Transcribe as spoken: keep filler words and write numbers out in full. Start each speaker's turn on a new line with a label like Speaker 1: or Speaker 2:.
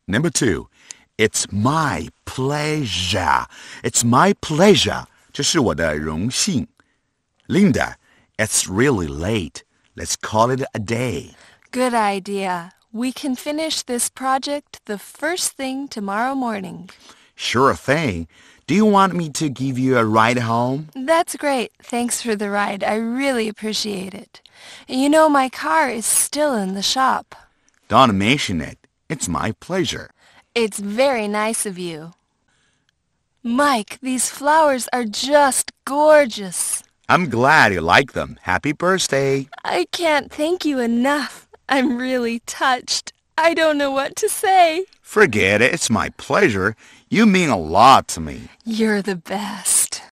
Speaker 1: Number two, it's my pleasure. It's my pleasure. 这是我的荣幸。Linda, it's really late. Let's call it a day.
Speaker 2: Good idea. We can finish this project the first thing tomorrow morning.
Speaker 1: Sure thing. Do you want me to give you a ride home?
Speaker 2: That's great. Thanks for the ride. I really appreciate it. You know, my car is still in the shop.
Speaker 1: Don't mention it. It's my pleasure.
Speaker 2: It's very nice of you. Mike, these flowers are just gorgeous.
Speaker 1: I'm glad you like them. Happy birthday.
Speaker 2: I can't thank you enough. I'm really touched. I don't know what to say.
Speaker 1: Forget it. It's my pleasure. You mean a lot to me.
Speaker 2: You're the best.